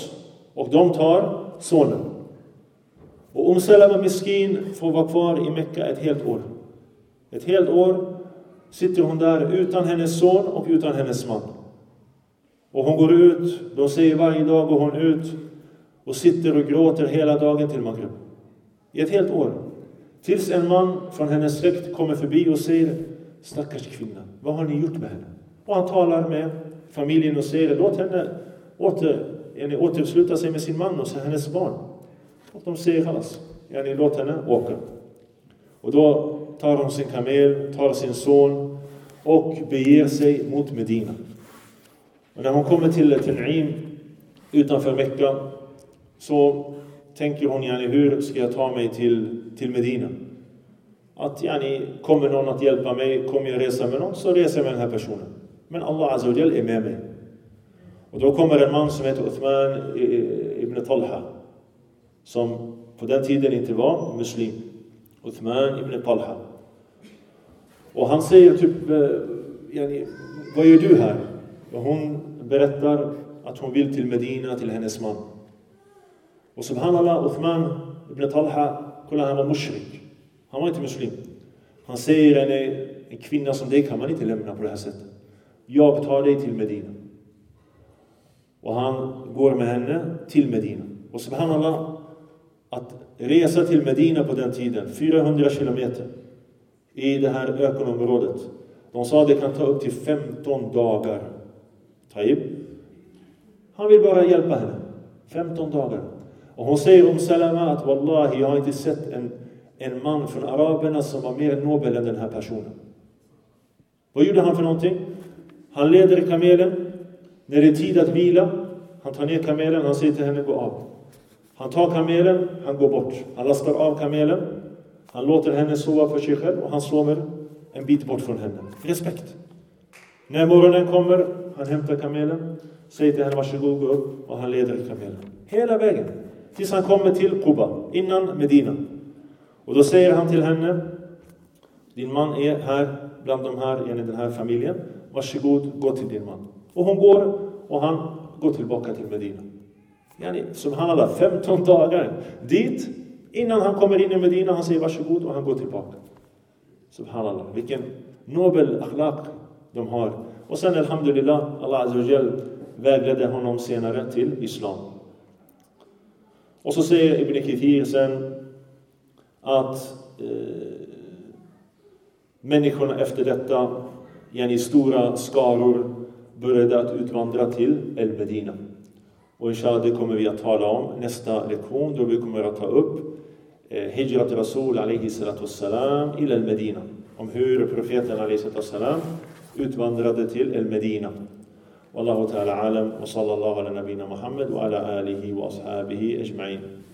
Och de tar sonen. Och Umm Salama miskin får vara kvar i Mekka ett helt år. Ett helt år sitter hon där utan hennes son och utan hennes man. Och hon går ut, de säger varje dag går hon ut och sitter och gråter hela dagen till Maghrib. I ett helt år. Tills en man från hennes släkt kommer förbi och säger: stackars kvinna, vad har ni gjort med henne? Och han talar med familjen och säger: låt henne åter, återsluta sig med sin man och hennes barn. Och de säger alls, ja, ni låt henne åka. Och då tar hon sin kamel, tar sin son och beger sig mot Medina. Och när hon kommer till Tan'im utanför Mekka så tänker hon, yani, hur ska jag ta mig till, till Medina? Att yani, kommer någon att hjälpa mig, kommer jag resa med någon, så reser jag med den här personen. Men Allah Azza wa Jal är med mig. Och då kommer en man som heter Uthman ibn Talha, som på den tiden inte var muslim. Uthman ibn Talha. Och han säger typ, yani, vad gör du här? Och hon berättar att hon vill till Medina, till hennes man. Och subhanallah, Uthman ibn Talha, kolla, han var mushrik. Han var inte muslim. Han säger, en, en kvinna som dig kan man inte lämna på det här sättet. Jag tar dig till Medina. Och han går med henne till Medina. Och subhanallah, att resa till Medina på den tiden, fyrahundra kilometer i det här ökenområdet. De sa att det kan ta upp till femton dagar. Taib. Han vill bara hjälpa henne. femton dagar. Och hon säger om Salama att wallahi, jag har inte sett en, en man från araberna som var mer nobel än den här personen. Vad gjorde han för någonting? Han leder kamelen. När det är tid att vila, han tar ner kamelen, han säger till henne, gå av. Han tar kamelen, han går bort. Han lastar av kamelen. Han låter henne sova för sig själv och han sover en bit bort från henne. Respekt. När morgonen kommer, han hämtar kamelen, säger till henne, varsågod, gå upp, och han leder kamelen. Hela vägen. Tills han kommer till Quba, innan Medina. Och då säger han till henne, din man är här bland de här, i den här familjen. Varsågod, gå till din man. Och hon går och han går tillbaka till Medina. Yani, subhanallah, femton dagar dit. Innan han kommer in i Medina, han säger varsågod och han går tillbaka. Subhanallah, vilken nobel akhlaq de har. Och sen alhamdulillah, Allah Azza wa Jal vägledde honom senare till islam. Och så säger Ibn Kathir sen att eh, människorna efter detta, yani stora skaror, började att utvandra till El-Medina. Och inshallah, det kommer vi att tala om nästa lektion, då vi kommer att ta upp eh, Hijrat Rasul alaihi salatu wassalam ila El-Medina. Om hur profeten alaihi salatu wassalam utvandrade till El-Medina. Wallahu ta'ala alam, wa sallallahu ala nabina Muhammad wa ala alihi wa ashabihi ajma'in.